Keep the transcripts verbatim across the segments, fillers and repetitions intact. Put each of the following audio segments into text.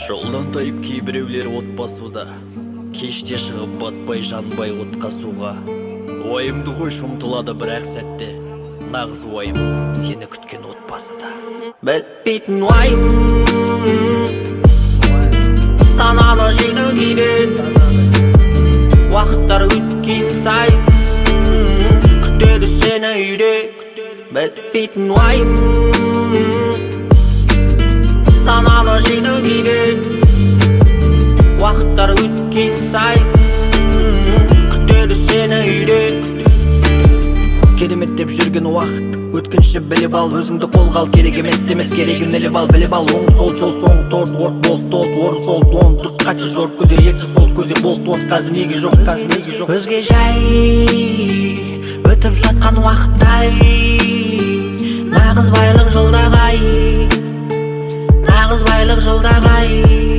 Жолдан тайып кейбіреулер от басуда, кеште шығып батпай жанбай отқа суға. Уайымды қой шұмтылады бірақ сәтте, нағыз уайым сені күткен отбасыда. Бітпейтін уайым сананы жейді кейде, уақыттар өткен сайын күтеді сені үйде. Бітпейтін уайым сананы жейді кейде, уақыттар өткен сайын күтеді сені үйде. Керемет деп жүрген уақыт өткінші біліп ал, өзіңді қолға ал, керек емес демес керегін іліп ал, біліп ал. Оң сол жол соңғы торт, орт болт тот, орын сол дон, дұрыс қачы жорт көде, ерті сол көзе болт от, қазір неге жоқ, қазір неге жоқ. Өзге жай өтіп жатқан уақыттай, нағыз байлық жылдағай, нағыз байлық жылдағай.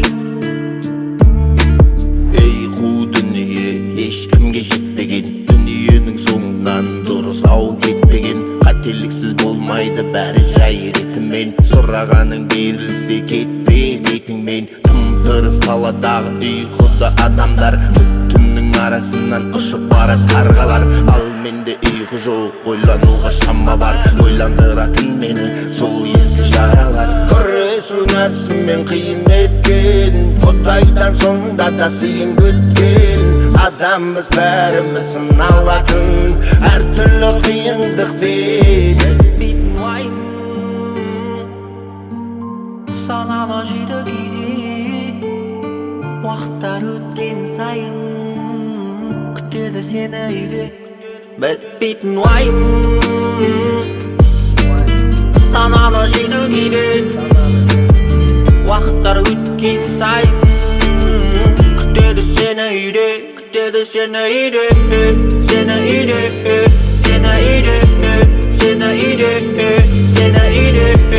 Ей қу дүние, ешкімге жетпеген, дүниенің соңынан дұрыс ау кетпеген. Қателіксіз болмайды бәрі жай ретімен, сұрағаның берілсе кетпе бетіңмен. Тым тырыс қаладағы ұйқыда адамдар, түннің арасынан ұшып барат қарғалар. Ал менде ұйқы жоқ, ойлануға шама бар, ойландыратын мені сол ескі жаралар. Күресу нәпсімен қиын еткен, Құдайдан соңда да сыйын күткен. Адамбыз бәріміз сыналатын, әртүрлі қиындықпен. Бітпейтін уайым саналы жейді кейде, уақыттар өткен сайын күтеді сені үйде. Бітпейтін уайым саналы жейді кейде, уақыттар өткен сайын күтеді сені үйде. Күтеді сені үйде, сені үйде, сені үйде, сені үйде, сені үйде.